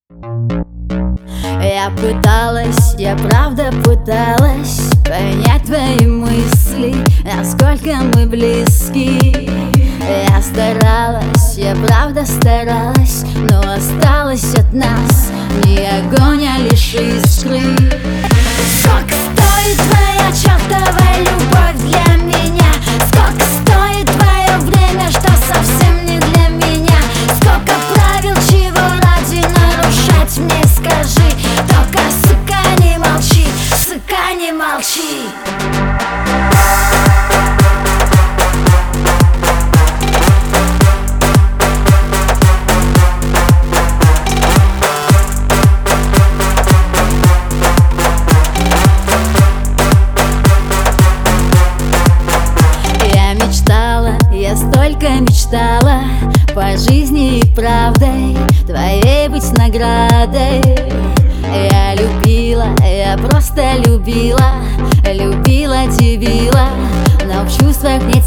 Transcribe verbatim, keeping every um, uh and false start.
Я пыталась, я правда пыталась понять твои мысли, насколько мы близки. Я старалась, я правда старалась, но осталось от нас не огонь, а лишь искры. Сколько стоит твоя чертовая любовь для меня? Сколько стоит твое время, что совсем не для меня? Сколько правил, чего ради нарушать мне скажи? Только, сука, не молчи, сука, не молчи. Я столько мечтала по жизни и правдой твоей быть наградой. Я любила, я просто любила, любила, дивила, но в чувствах не